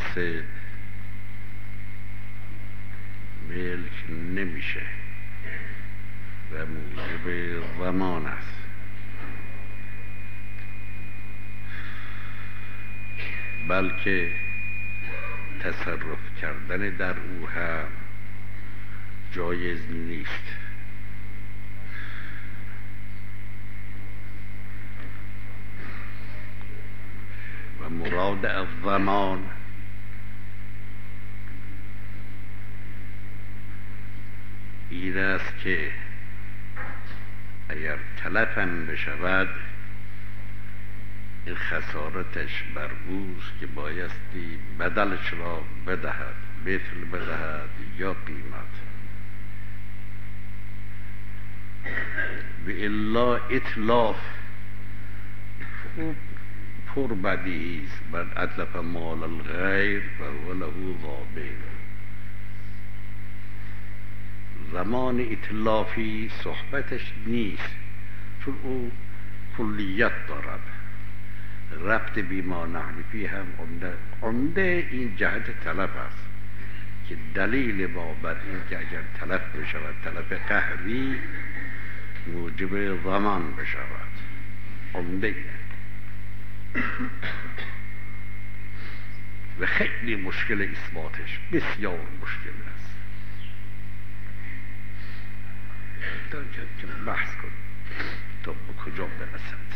اساس ملک نمیشه و موجب ضمان است. بلکه تصرف کردن در او هم جایز نیست. و مراد از ضمان این است که اگر تلفم بشود این خسارتش بر اوست که بایستی بدلش را بدهد، مثل بدهد یا قیمت. و الا اتلاف پر بدیهی است. من اتلف مال الغیر فهو له ضامن. زمان اتلافی صحبتش نیست، چون او کلیت دارد. ربط بیما نحن فی هم عمده این جهت تلف است که دلیل ما بر این که اگر تلف بشود، تلف قهری، موجب ضمان بشود. عمده و خیلی مشکل اثباتش، بسیار مشکل است. تا بحث کنیم تا به کجا برسد.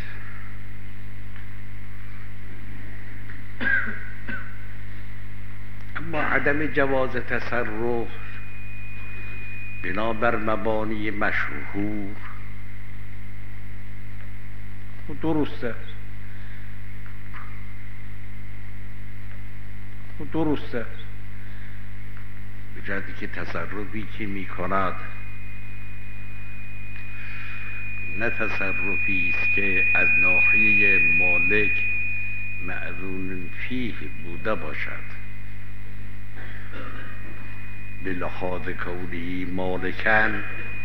اما عدم جواز تصرف بنابر مبانی مشهور درسته، درسته. به جهتی که تصرفی که می کند نه تصرفی است که از ناحیه مالک معذون فیه بوده باشد، به لحاظ کونه مالکن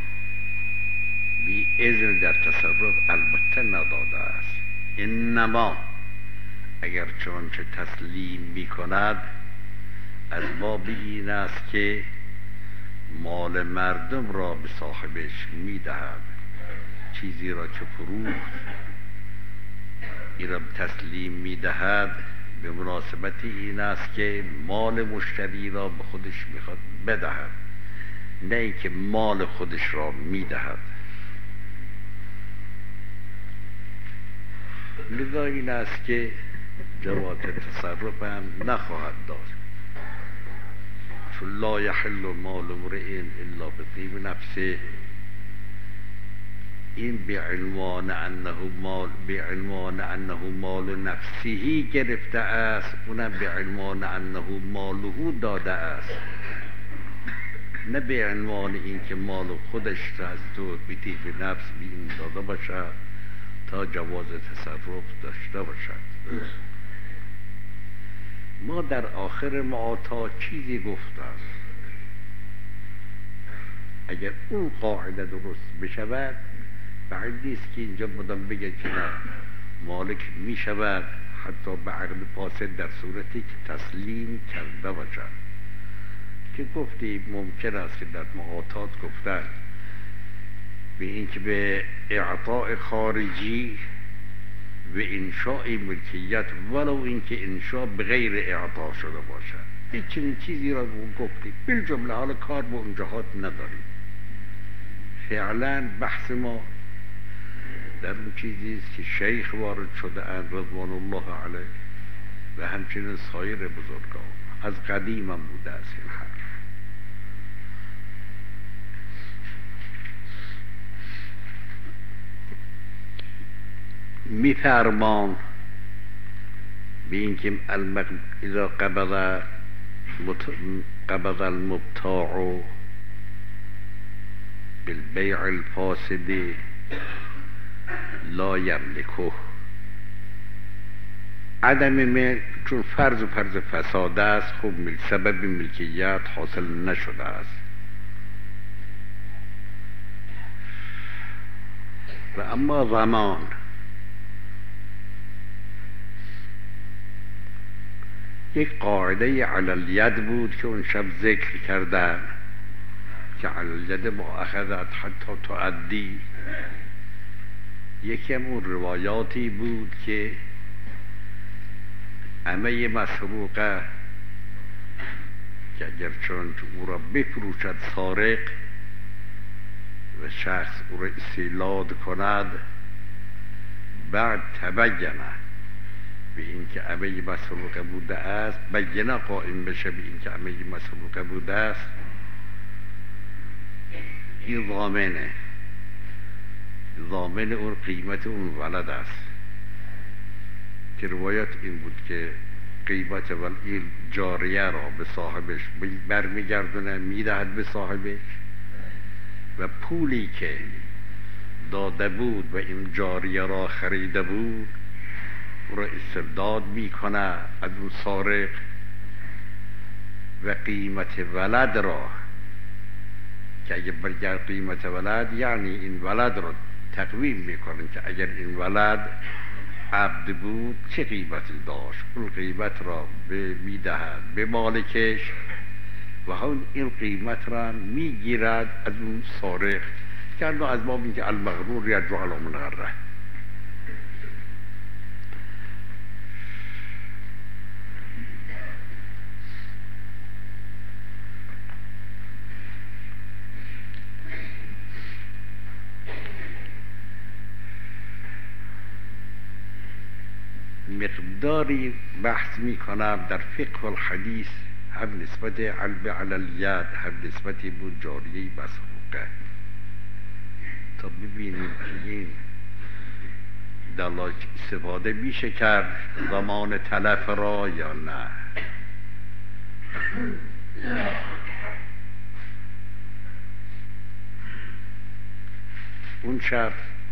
بی اذن در تصرف البته نداده است. انما اگر چنانچه تسلیم می کند از باب این است که مال مردم را به صاحبش می دهد. چیزی را که فروخت این را تسلیم می دهد به مناسبت این است که مال مشتری را به خودش می خواد بدهد، نه اینکه مال خودش را می دهد. لذا این است که جواز تصرف هم نخواهد داشت، چون لا یحل مال امرئ الا بطیب نفسه. این به عنوان انه مال نفسهی گرفته است، اونم به عنوان انه ماله داده است، نه به عنوان این که مال خودش را از تو بطیب نفس بین داده باشد تا جواز تصرف داشته باشد. ما در آخر معاطا چیزی گفتم، اگر اون قاعده درست بشود بعید نیست که اینجا مدام بگه که نه، مالک می شود حتی به عقد فاسد در صورتی که تسلیم کرده باشد. که گفتی ممکن است که در معاطات گفتن به این که به اعطاء خارجی و انشاء ملکیت ولو اینکه انشاء بغیر اعطا شده باشد، هیچ چنین چیزی را گفتی. بالجمله حال کار به اون جهات نداریم. فعلا بحث ما در اون چیزی است که شیخ وارد شده اند رضوان الله علیه و همچنین سایر بزرگان از قدیم هم بوده است. این حرف میفرمان به این که اذا قبض المبتاع بالبیع الفاسد لا یملکه. عدم ملک چون فرض فساد است، خب سبب ملکیت حاصل نشده است. و اما یک قاعده علالید بود که اون شب ذکر کردن که علالید مؤاخذت حتی تعدی. یکی هم اون روایاتی بود که عمه مسروقه که اگر چون او را بفروشد سارق و شخص او را استیلاد کند، بعد تبینه به این که عمه مسروقه بوده است، بینه قائم بشه به این که عمه مسروقه بوده است، این ضامن اون قیمت اون ولد است. که روایت این بود که قیمت این جاریه را به صاحبش برمیگردونه، میدهد به صاحبش و پولی که داده بود و این جاریه را خریده بود او را استرداد میکنه از اون سارق و قیمت ولد را که اگه برگرد قیمت ولد یعنی این ولد را تقویم میکنن که اگر این ولد عبد بود چه قیمتی داشت، اون قیمت را میدهد به مالکش و هم این قیمت را میگیرد از اون سارق که از باب این که المغرور یرجع علی من غره. مقداری بحث می کنم در فقه الحدیث، هم نسبت علب علی الید، هم نسبت بود جاریه مسروقه، تا ببینیم که این دلاج استفاده میشه کرد زمان تلف را یا نه. اون شب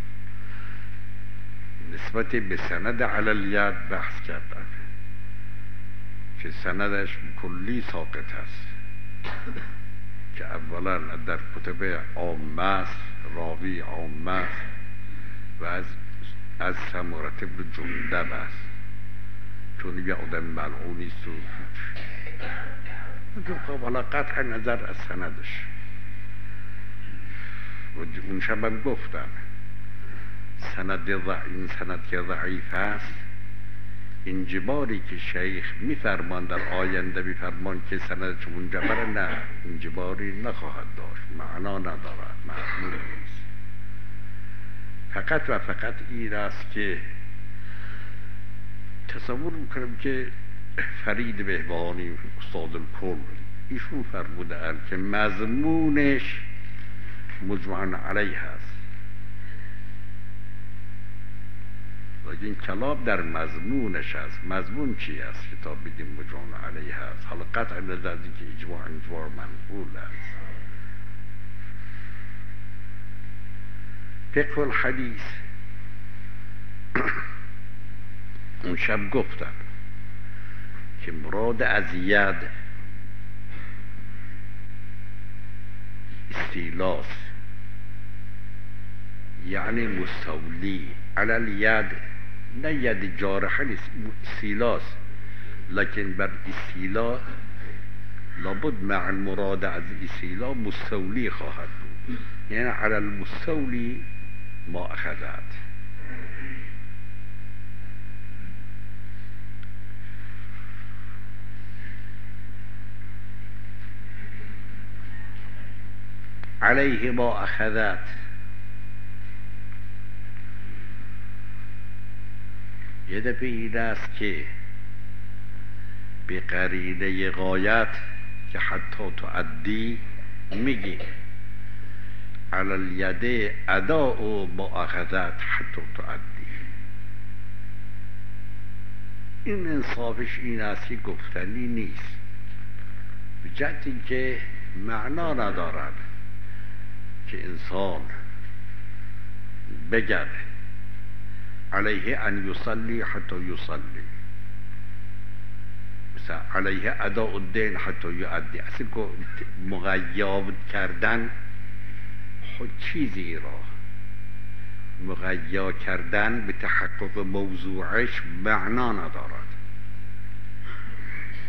نسبت به سند علی الید بحث کردن که سندش کلی ساقط است، که اولا در کتب عامه است، راوی عامه است و از سمرة بن جندب است، چون یه آدم ملعونی است و حالا قطع نظر از سندش. و اون شب هم گفتم این سند که ضعیف است، انجباری که شیخ میفرمان در آینده میفرمان که سندش منجبر، نه انجباری نخواهد داشت، معنا ندارد، معلوم نیست. فقط و فقط این است که تصور میکنم که فرید بهبهانی استاد الکل ایشون فرموده که مضمونش مجمع علیه است، این کلام در مضمونش است. مضمون چی است که تا بگیم مجمع علیه است؟ حالا قطع نظر که اجماع منقول است. فقه الحدیث اون شب گفتم که مراد از ید استیلاس، یعنی مستولی علی الید، نه ید جارحه نیست، استیلاس، لکن بر استیلا لابد مع المراد از استیلا مستولی خواهد بود، یعنی علی المستولی ما اخذت. علیه ما اخذت یه دفعه این است که به قرینه غایت که حتی تعدی میگی علی الید اداء و مؤاخذت حتی تعدی. این انصافش این است که گفتنی نیست، به جهت اینکه معنا ندارد که انسان بگد علیه ان یصلی حتی یصلی، مثلا علیه اداء الدین حتی یؤدی. اصلا مقید کردن خود چیزی را مقید کردن به تحقق موضوعش معنا ندارد.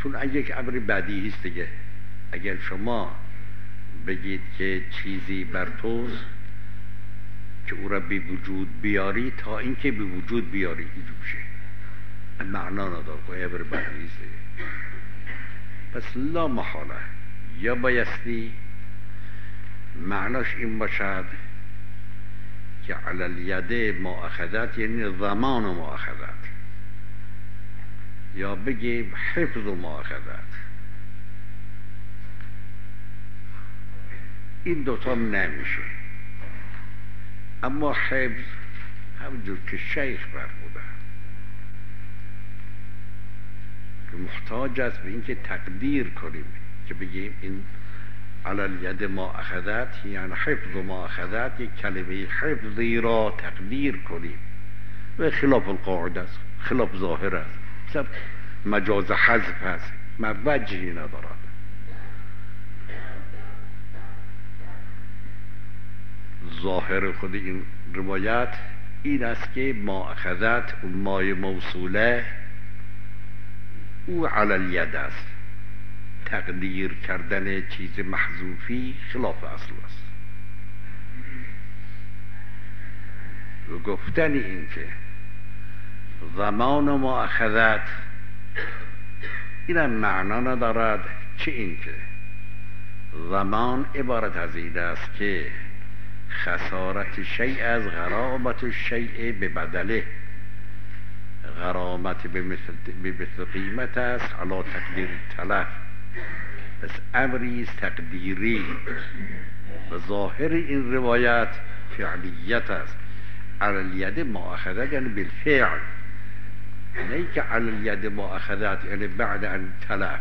چون یک امر بدیهی است دیگه. اگر شما بگید که چیزی بر توست که او را به وجود بیاری تا اینکه به وجود بیاری ایجاب شه، معنا نداره، خب امر بدیهی است. پس لا محاله یا بایستی معناش این باشد که علی الید مؤاخذات یعنی ضمان و مؤاخذات، یا بگیم حفظ و مؤاخذات. این دوتا نمیشه. اما حفظ همونجور که شیخ فرموده که محتاج است به اینکه تقدیر کنیم، که بگیم این علی الید مؤاخذات یعنی حفظ و مؤاخذات، یک کلمه حفظی را تقدیر کنیم و خلاف القاعده است، خلاف ظاهر است، مجاز حذف است، وجهی ندارد. ظاهر خود این روایت این است که مؤاخذات اون مای موصوله او علی الید است، تقدیر کردن چیز محذوفی خلاف اصل است. و گفتن این که ضمان و مؤاخذات این معنا ندارد، چه این که ضمان عبارت از این است که خسارت شیء از غرامت الشیء به بدله، غرامت به مثل قیمت است علی تقدیر تلف. پس امری است تقدیری و ظاهر این روایت فعلیت است. علی الید مؤاخذات یعنی بالفعل، نه که علی الید مؤاخذات یعنی بعد ان تلف.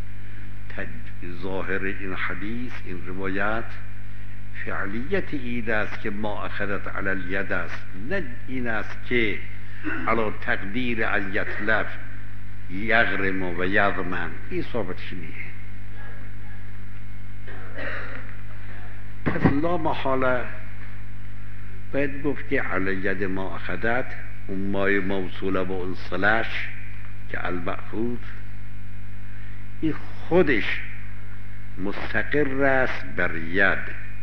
ظاهر این حدیث، این روایت فعلیت این است که مؤاخذات علی الید است، نه این است که علی تقدیر ان یتلف یغرم و یضمن. این ثابتش نیست. پس لا محاله باید گفت که علی الید مؤاخذات اون مای موصوله با اون صلش که المأخوذ این خودش مستقر است بر ید،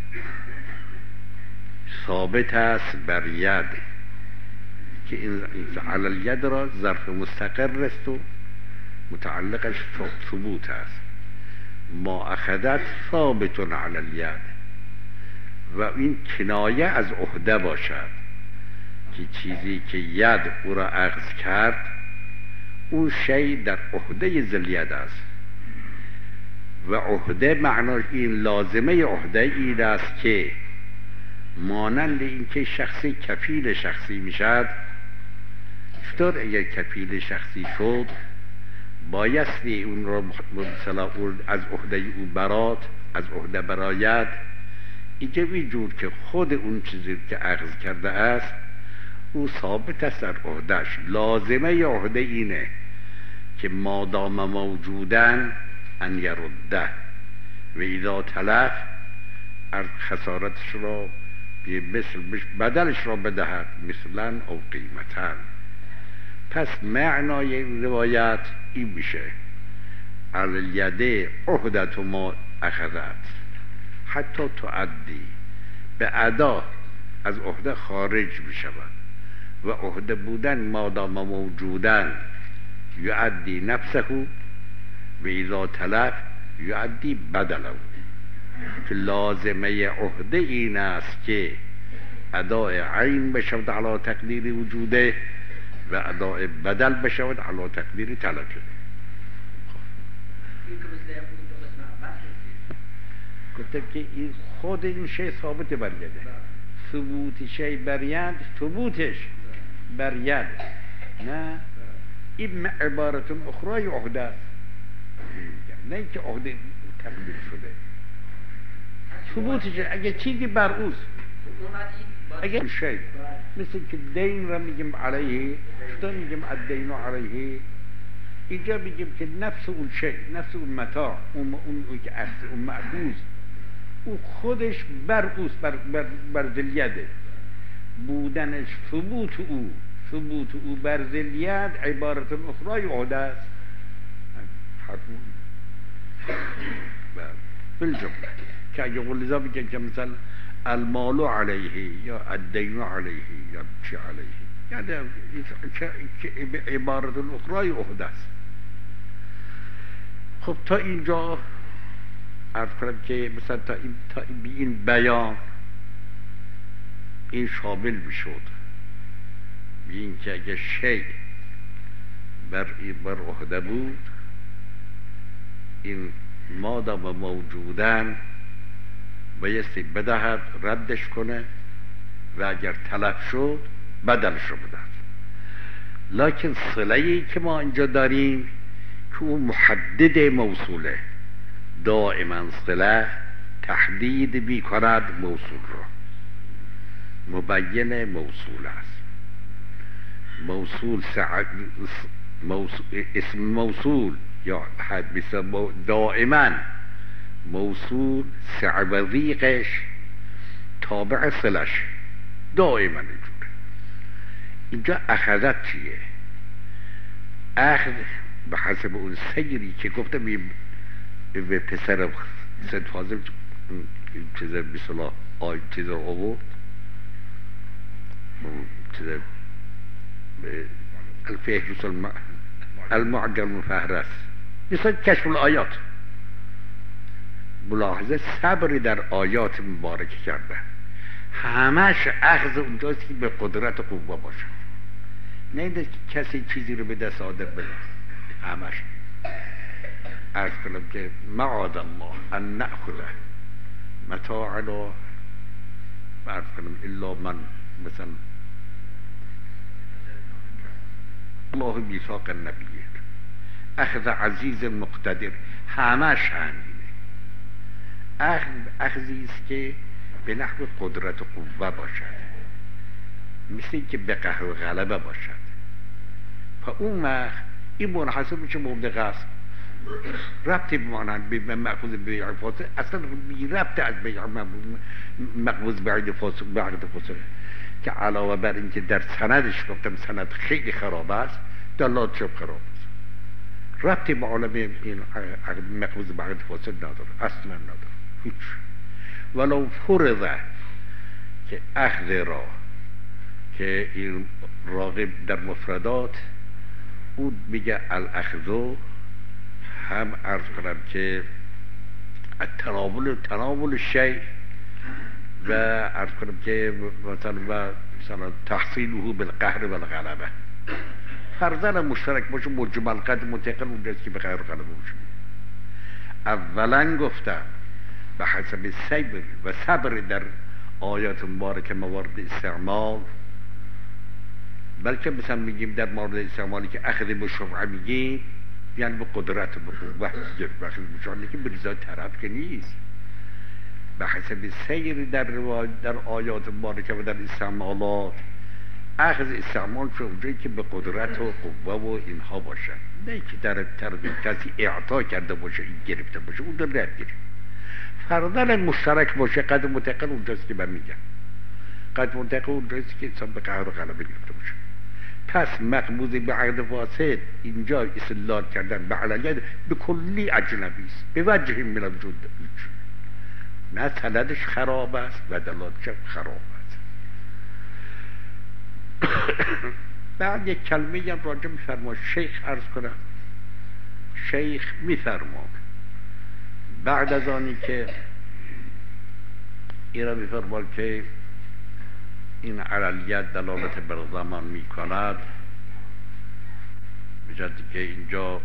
ثابت است بر ید، که این علی الید را ظرف مستقر است و متعلقش ثبوت است. مؤاخذات ثابت علی الید و این کنایه از عهده باشد که چیزی که ید او را اخذ کرد اون شی در عهده ذی الید است. و عهده معناش این لازمه عهده این است که مانند این که شخصی کفیل شخصی میشد، چطور اگر کفیل شخصی شد بایستی اون را مثلا از عهده او برات، از عهده براید. اینجا وجود که خود اون چیزی که اخذ کرده است او ثابت است در عهدهش. لازمه عهده اینه که مادام موجودن ان یرده و اذا تلف از خسارتش را مثل بدلش را بدهد، مثلا او قیمتا. پس معنای روایت این میشه علی الید عهدت ما اخذت حتی تعدی، به ادا از عهده خارج میشود و عهده بودن مادام موجودن یعدی نفسه و اذا تلف یعدی بدله، که لازمه عهده این است که اداء عین بشود علی تقدیر وجوده و اداء بدل بشود علی تقدیر تلفه. گفتم که این خود این شی ثابت بر یده، ثبوت شی بر ید، ثبوتش بر ید، نه این عبارت اخرى عهده است، نه که عهده تقدیر شده. ثبوتش اگه چیزی بر اوست، اگه شی مثل که دین را میگیم علیه، چطور میگیم الدین علیه؟ اینجا میگیم که نفس اون شی، نفس اون متاع، اون که اصل اون معکوس او خودش بر اوست، بر ذلیده بودنش، ثبوت او بر ذلیت عبارت اخرى عهده است. حتما بالجمله که اگه غلیظا بگن که مثلا المال علیه یا الدین علیه یا چی علیه، یعنی که عبارت الاخرای عهده است. خب تا اینجا عرض کنم که مثلا تا این بیان این شامل میشد به این که اگه شیء بر عهده بود، این مادام موجودن بایستی بدهد، ردش کنه و اگر تلف شد بدلش رو بدهد. لکن صله‌ای که ما اینجا داریم که اون محدد موصوله، دائما صله تحدید می کند موصول را، مبین موصول است. اسم موصول یا دائما موصول سعوذیقش تابع صلش دائما اینجوره. اینجا اخذت چیه؟ اخذ به حسب اون سیری که گفتم به پسر سید فاضل چیز بسلا آی چیز رو آورد، چیز به الفهرس المعجم مفهرس مثل کشف الآیات، ملاحظه صبری در آیات مبارکه کرده. همش اخذ اونجاست که به قدرت و قوه باشه، نه اینه که کسی چیزی رو به دست آدم بده. همش عرض کنم که معاذ الله ان نأخذه متاعنا، عرض کنم الا من مثلا الله میثاق النبیین، اخذ عزیز مقتدر، همش همینه. اخذی است که به نحو قدرت و قوه باشد، مثل که به قهر و غلبه باشد. و اون وقت این منحصر میشه موضع غصب، ربطی بمانند به مأخوذ بیع فاسد، اصلا بی ربط از بیع مقبوض بعد فاسد که علاوه بر اینکه در سندش گفتم سند خیلی خراب است، دلات شب خراب است، ربطی به عالم این مقبوض بعد فاسد نداره، اصلا نداره هیچ. ولو فرضه که اخذ را که این راغب در مفردات او میگه الاخذو، هم عرض کنم که تناول شیء و عرض کنم که مثلا تحصیله بالقهر و الغلبه، فرضاً مشترک باشه، مجمل قد منتقل اونجاست که به قهر و غلبه باشه. اولا گفتم به حسب صبر و صبر در آیات مبارکه موارد استعمال، بلکه مثلا میگیم در مورد استعمالی که اخذ مشروع میگیم یعنی به قدرت و به قوه اخذ مشروع، که به رضای طرف که نیست. به حسب سیر در آیات مبارکه و در استعمالات، اخذ استعمال شد اونجایی که به قدرت و قوه و اینها باشه، نه که در طرف کسی اعطا کرده باشه این گرفته باشه اون در رد گیره. فرضاً مشترک باشه، قد متقل اونجاست که من میگم، قد منتقل اونجاست که انسان به قهر و غلبه گرفته باشه. پس مقبوض به عقد فاسد اینجا استدلال کردن به علیه به کلی اجنبی است، به وجه من الوجود، نه سندش خراب است و دلالتش خراب است. بعد یک کلمه هم راجع میفرما شیخ عرض کنم. شیخ میفرما بعد از آنی که اینا میفرمال که این علیت دلالت بر زمان می کند، بجد که اینجا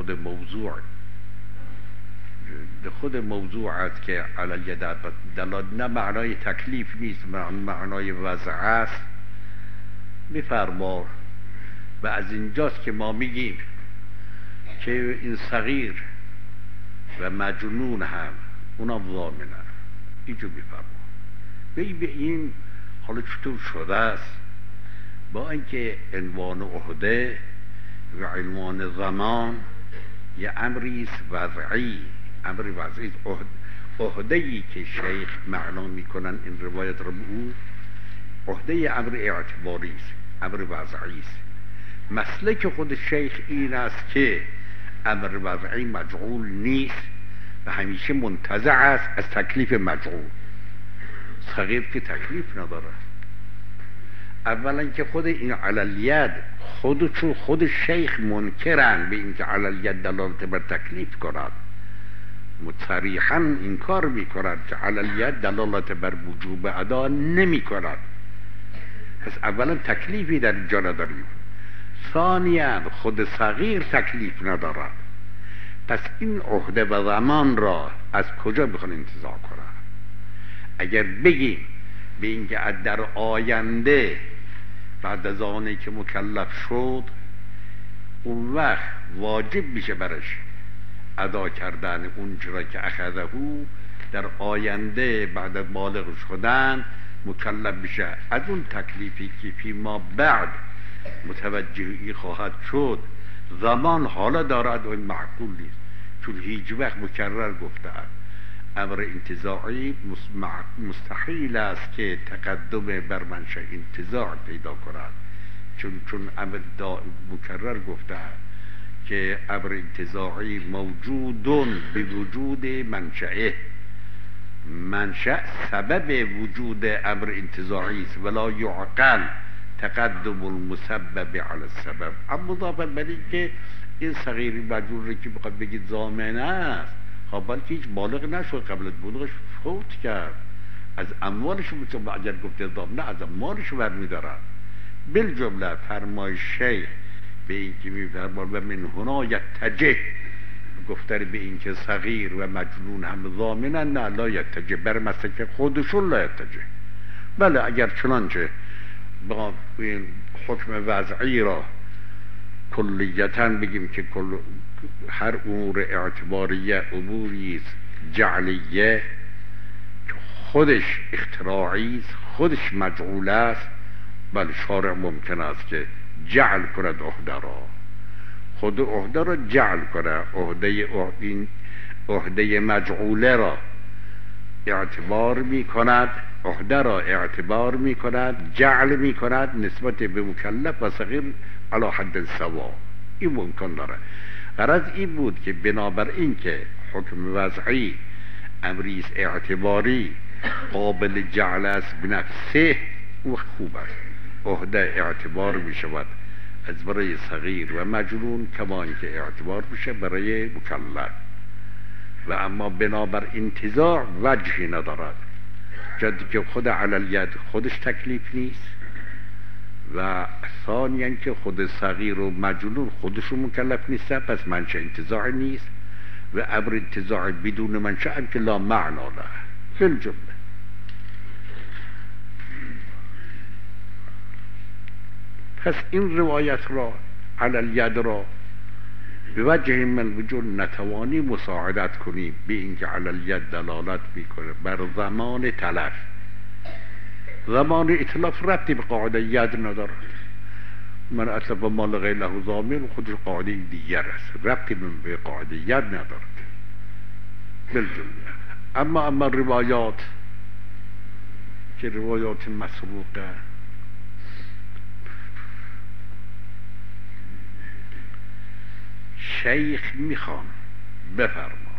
خود موضوع است که علیت دلالت نه معنای تکلیف نیست، معنای وضع است. میفرما و از اینجاست که ما میگیم که این صغیر و مجنون هم اونم ضامنه. اینجا میفرما به این حالا چطور شده است؟ با اینکه عنوان عهده و عنوان زمان یه امری است وضعی، امر وضعی است. عهده‌ای که شیخ معنا میکنن این روایت رو او عهده امر اعتباری است، امر وضعی است. مسلک خود شیخ این است که امر وضعی مجعول نیست و همیشه منتزع است از تکلیف مجعول. صغیر که تکلیف نداره. اولا که خود این علالید خود شیخ منکرن به اینکه علالید دلالت بر تکلیف کند، صریحاً انکار میکند که علالید دلالت بر وجوب ادا نمی کند. پس اولا تکلیفی در اینجا نداریم. ثانیاً خود صغیر تکلیف ندارد. پس این عهده و زمان را از کجا میخوان انتزاع کنند؟ اگر بگیم به اینکه در آینده بعد از آنی که مکلف شد اون وقت واجب میشه برش ادا کردن اون چرا که اخذه در آینده بعد از بالغ شدن مکلف میشه، از اون تکلیفی که فی ما بعد متوجهی خواهد شد زمان حالا دارد و این معقول نیست، چون هیچ وقت مکرر گفته امر انتزاعی مستحیل است که تقدم بر منشأ انتزاع پیدا کند، چون امر مکرر گفته که امر انتزاعی موجودون به وجود منشأه، منشأ سبب وجود امر انتزاعی است ولا یعقل تقدم المسبب علی السبب. اما مضافاً بر این که این صغیر مجرور که بخواد بگید ضامن است، خب بلکه هیچ بالغ نشد، قبل از بلوغش فوت کرد، از اموالش مثل اگر گفته ضامنه از اموالش برمی‌دارد. بالجمله فرمایش شیخ به این که می‌فرماید و من هنا یتجه گفتن به این که صغیر و مجنون هم ضامنن، نه لا یتجه، بر مسلک خودشون لا یتجه. بله اگر چنانچه با این حکم وضعی را کلیتاً بگیم که هر امور اعتباریه اموری است جعلیه که خودش اختراعی است، خودش مجعول است، بله شارع ممکن است که جعل کند عهده را، خود عهده را جعل کند، عهده مجعوله را اعتبار می کند، عهده را اعتبار می کند، جعل می کند نسبت به مکلف و صغیر علی حد سوا. این ممکن داره. غرض این بود که بنابر این که حکم وضعی امری اعتباری قابل جعل است بنفسه، او خوب است، عهده اعتبار می شود از برای صغیر و مجنون کما اینکه اعتبار میشه برای مکلف. و اما بنابر انتزاع وجهی ندارد، جدی که خود علالید خودش تکلیف نیست و ثانیاً که خود صغیر و مجنون خودشون مکلف نیست، پس منشأ انتزاع نیست و امر انتزاع بدون منشأ هم که لا معنا له فی الجمله. پس این روایت را علالید را به وجه من وجود نتوانی مساعدت کنیم به اینکه علالید دلالت میکنه بر زمان تلف. زمان اتلاف ربطی به قاعده ید ندارد. من اتلف مال غیر له ضامن خودش قاعده دیگر است، ربطی به قاعده ید ندارد بالجمله. اما روایات که روایات مسروقه، شیخ میخوام بفرما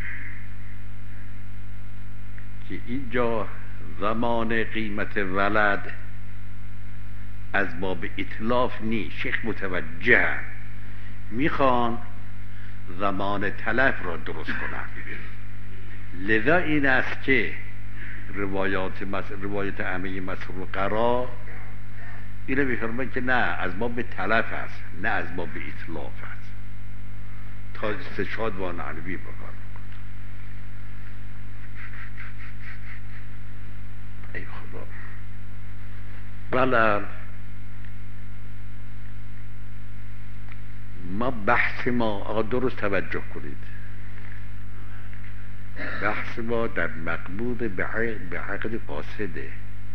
که اینجا زمان قیمت ولد از باب اتلاف نیست، شیخ متوجه میخوان زمان تلف را درست کنن. لذا این است که روایت عمه مسروقه را اینو میفرمان که نه از باب تلف است نه از باب اتلاف است، تا استشهاد با نعنوی بکار. ای خدا. بله ما بحث ما آقا درست توجه کنید، بحث ما در مقبوض به عقد فاسده،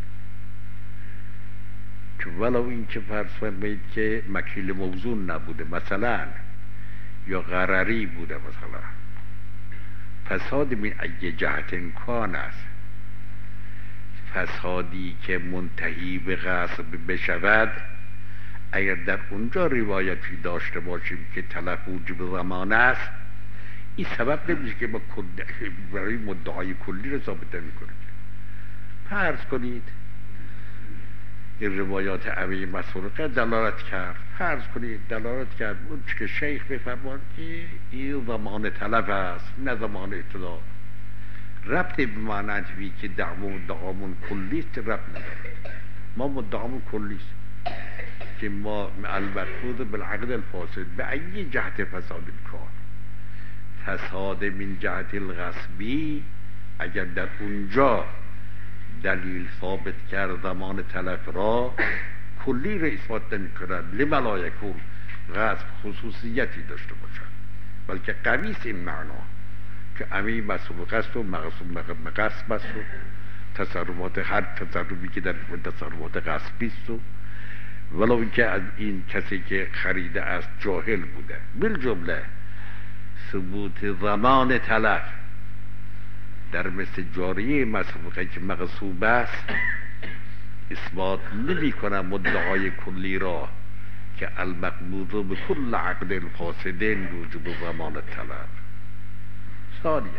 که ولو این که فرض فرمایید که مکیل موزون نبوده مثلا یا غرری بوده مثلا، فساد من ای جهت امکان است، فسادی که منتهی به غصب بشود اگر در اونجا روایتی داشته باشیم که تلف موجب زمان است، این سبب نمیشه که ما برای مدعای کلی رو ثابت نمی‌کنه. فرض کنید این روایات ابی مسروقه دلالت کرد، فرض کنید دلالت کرد اون که شیخ بفرمان که این زمان تلف است نه زمان اطلاع، ربطی به معنی که مدعامون کلیست ربط نداره. ما مدعامون کلیست که ما المرفوض بالعقد الفاسد به ای جهت فساد کار، فساد من جهت الغصبی اگر در اونجا دلیل ثابت کرد زمان تلف را، کلی را اثبات نمی کند لما لا یکون غصب خصوصیتی داشته باشد، بلکه قویس این معنا که امی مسروق است و غصب است و تصرفات هر تصرفی که در تصرفات غصبی است و ولو اینکه از این کسی که خریده است جاهل بوده. بالجمله ثبوت زمان تلف در مثل جاریه مسروقه که مغصوب است اثبات نمی کنم مدعای کلی را که المقبوض به کل عقد الفاسدین وجوب زمان تلف. ثانیا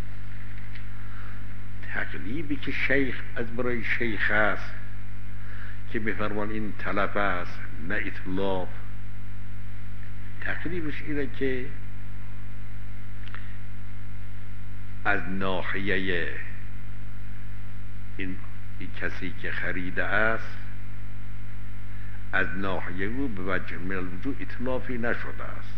تقلیبی که شیخ از برای شیخ است که میفرمان این تلف است نه اطلاف، تقلیبش اینه که از ناحیه این کسی که خریده است، از ناحیه او به وجه من الوجوه اطلافی نشده است،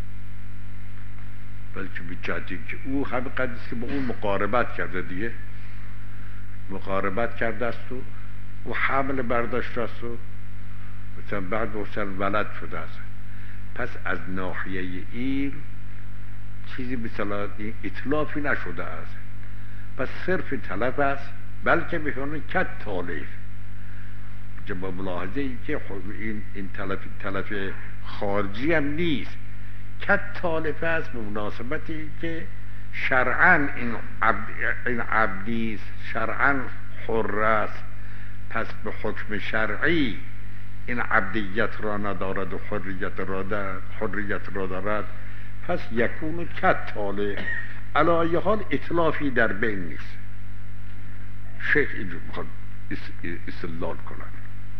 بلکه به جهتی که او همه قدر است که با اون مقاربت کرده دیگه، مقاربت کرده است و حمل برداشته است و مثلا بعد مثلا ولد شده است. پس از ناحیه این چیزی مثلا اطلافی نشده است، پس صرف تلف است، بلکه می‌خوانند کت تالیف با ملاحظه این که این تلف خارجی هم نیست، کت تالیف است به مناسبت این که شرعاً این عبدی است، شرعاً حر است، پس به حکم شرعی این عبدیت را ندارد و حریت را دارد، پس یکون کت تالیف. علی حال اطلافی در بین نیست. شیخ اینجور میخواد استدلال کنن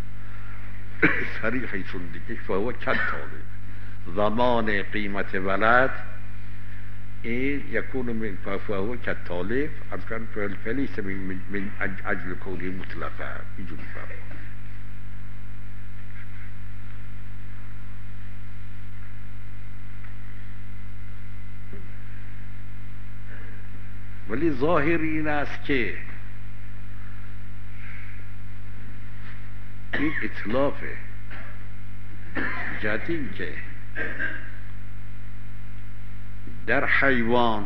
صریحی چون دیگه فهو کت تالیف زمان قیمت ولد این یکون من فهو کت تالیف از کن فلیس من اجل کونی مطلقه اینجور میفرد. ولی ظاهر این است که این اطلافه جهت این که در حیوان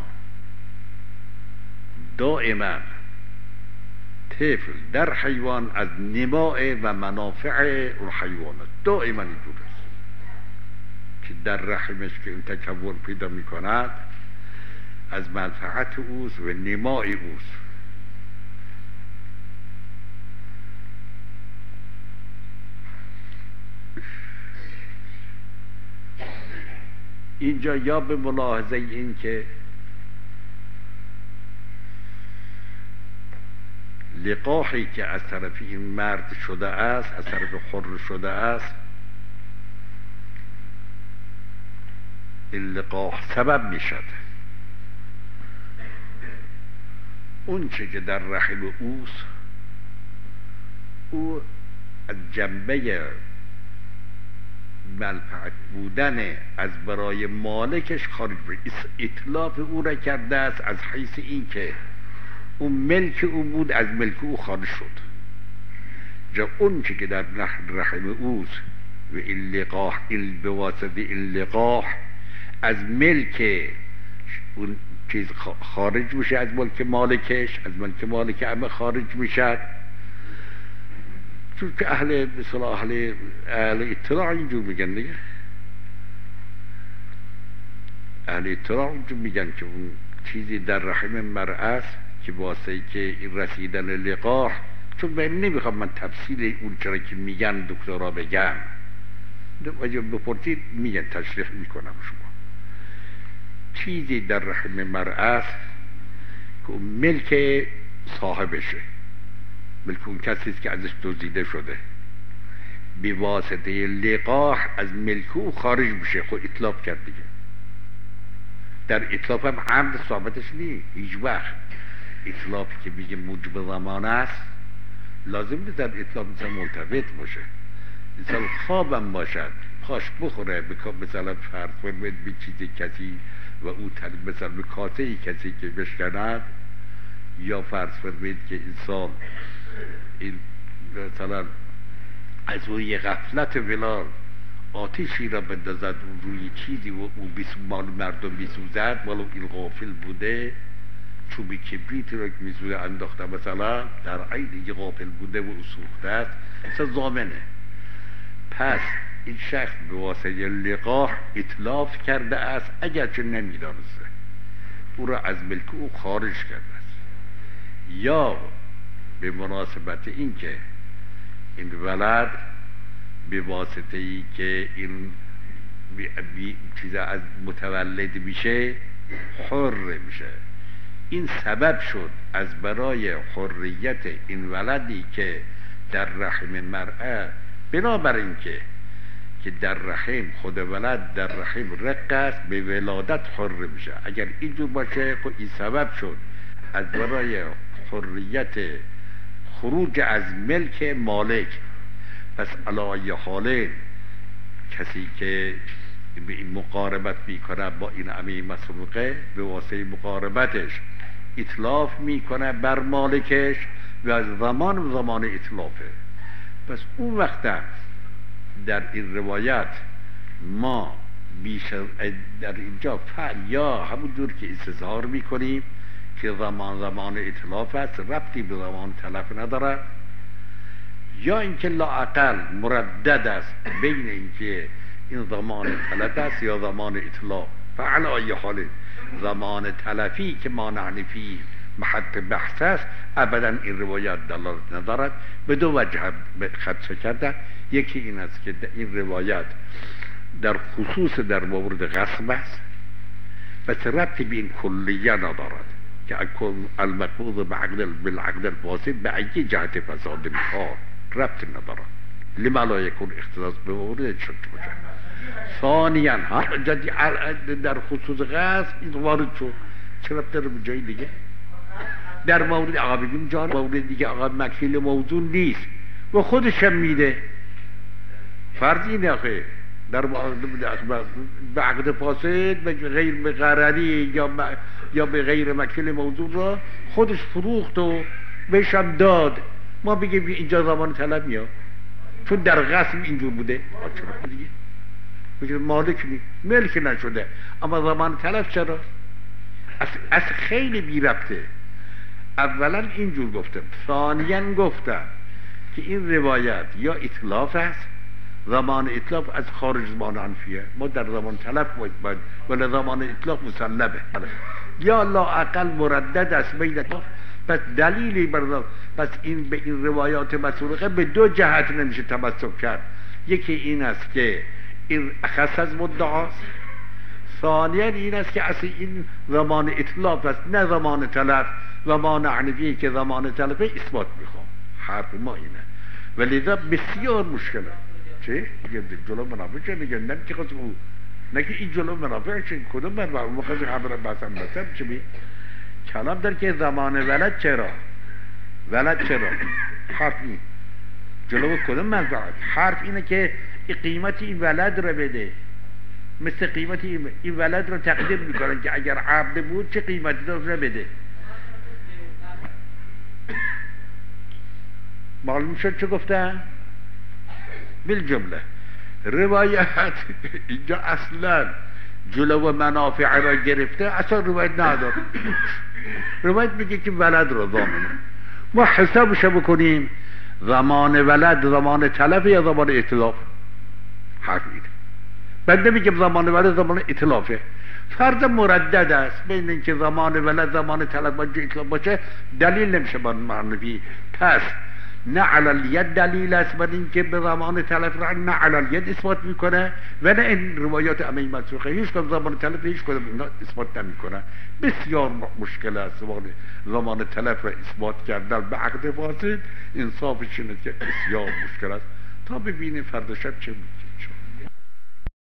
دائما طفل در حیوان از نماء و منافع الحیوانات دائما اینجور است که در رحمش که این تکون پیدا می کند از منفعت اوست و نماء اوست. اینجا یا به ملاحظه این که لقاحی که از طرف این مرد شده است، از طرف حر شده است، این لقاح سبب می شد اون چه که در رحم اوست او از جنبه منفعت بودن از برای مالکش خارج بود، اطلاف او را کرده است از حیث این که اون ملک او بود از ملک او خارج شد. جا اون چه که در رحم اوست و این لقاح این بواسطه این لقاح از ملک اون چیز خارج میشه، از ملک مالکش، از ملک مالک همه خارج میشه، چون که اهل اطلاع اینجور میگن دیگه، اهل اطلاع اینجور میگن که اون چیزی در رحم مرأة که واسه که این رسیدن لقاح، چون من نمیخوام من تفصیل اون چرا که میگن دکترها بگم، اگه بپرسید میگن تشریح میکنم شما. چیزی در رحم مرأة است که ملک صاحبشه، ملک اون کسی است که ازش دزدیده شده، به واسطه لقاح از ملک او خارج میشه. خود اطلاق کرد دیگه. در اطلاق هم عمد ثابتش نیست هیچ وقت. اطلاقی که میگه موجب زمان است لازم نیست در اطلاق مثلا ملتفت باشه. مثلا خوابم باشد پاش بخوره مثلا فرض کنید به چیز کسی و او مثلا به کاسه کسی که بشکند، یا فرض کنید که انسان این مثلا از روی غفلت ولار آتشی را بندازد اون روی چیزی و اون مال مردم میسوزد، مالو این غافل بوده چوبی کبریت را که میسوزه انداخته مثلا در عین یه غافل بوده و سوخته است، اصلا ضامنه. پس این شخص به واسطه لقاح اتلاف کرده است، اگرچه نمیدانسته، او را از ملک او خارج کرده است. یا به مناسبت این که این ولد به واسطه ای که این چیز از متولد میشه حر میشه، این سبب شد از برای حریت این ولدی که در رحم مرأة، بنابر این که در رحم خود ولد در رحم رق است، به ولادت حر میشه. اگر اینجور باشه خب این سبب شد از برای حریت خروج از ملک مالک. پس علی حال کسی که به این مقاربت میکنه با این امی مسروقه، به واسطه مقاربتش اتلاف میکنه بر مالکش و از زمان اتلافه. پس اون وقت در این روایت ما بیشتر در اینجا فعل یا همون جور که استظهار میکنیم که زمان اتلاف است، ربطی به زمان تلف نداره، یا اینکه لااقل مردد است بین اینکه این زمان تلف است یا زمان اطلاق. فعلا ای حال زمان تلفی که ما نعنفی محط بحث است، ابدا این روایت دلالت ندارد. به دو وجه خدشه کرده. یکی این است که این روایت در خصوص در مورد غصب است، بس ربطی به این کلیه ندارد که المقبوض بالعقد الفاسد به ای جهت فساد کار ربط ندارد. لما لا يكون اختصاص به مورد شد باشه. ثانیاً در خصوص غصب این وارد شد، چرا ربط به جای دیگه؟ در مورد آقا بگیم جان مورد دیگه آقا مکیل موضوع نیست و خودش هم میده. فرض اینه آخه در به عقد فاسد به غیر به غرری یا به غیر مکیل موضوع را خودش فروخت و بهش هم داد، ما بگیم اینجا زمان طلب میاد چون در غصب اینجور بوده. چرا دیگه بگیم مالک نیست، ملک نشده، اما زمان طلب چرا؟ از خیلی بی ربطه. اولا اینجور گفتم، ثانیاً گفتم که این روایت یا اطلاف است، زمان اطلاف از خارج زمان عنفیه، ما در زمان طلب باید ولی زمان اطلاف مسلبه، یا لااقل مردد است بین اطلاف. پس دلیلی بردار، پس این به این روایات مسروقه به دو جهت نمیشه تمسک کرد. یکی این است که این اخص از مدعاست، ثانیاً این است که اصلا این زمان اطلاف است نه زمان طلب. زمان عنفیه که زمان طلبه اثبات میخوام، حرف ما اینه، ولیذا بسیار مشکله. چه؟ جلو منافع چه نگه نمی خواست او نگه این جلو منافع چه کدوم من و مخواست خبر بسن چه بی کلام در که زمان ولد چرا حرف این جلو کدوم منفعت. حرف اینه که قیمت این ولد را بده، مثل قیمت این ولد را تقدیر میکنن که اگر عبد بود چه قیمتی را بده. معلوم شد چه گفتن؟ بالجمله روایت اینجا اصلا جلو منافع را گرفته، اصلا روایت نداره. روایت میگه که ولد را ضامنه، ما حسابش بکنیم زمان ولد زمان تلف یا زمان اطلاف. حرف اینه، بعد نمیگم زمان ولد زمان اطلافه، فرض مردد است بین اینکه زمان ولد زمان تلف باشه اطلاف باشه، دلیل نمیشه با معنوی. پس نه علالید دلیل است بر این که به زمان تلف را نه علالید اثبات میکنه و نه این روایات امی مسوخه هیچ کدام زمان تلف هیچ کدام اینا اثبات نمیکنه. بسیار مشکل است زمان تلف را اثبات کردن به عقد فاسد. انصافش اینه که بسیار مشکل است. تا ببینیم فردا شب چه میگه.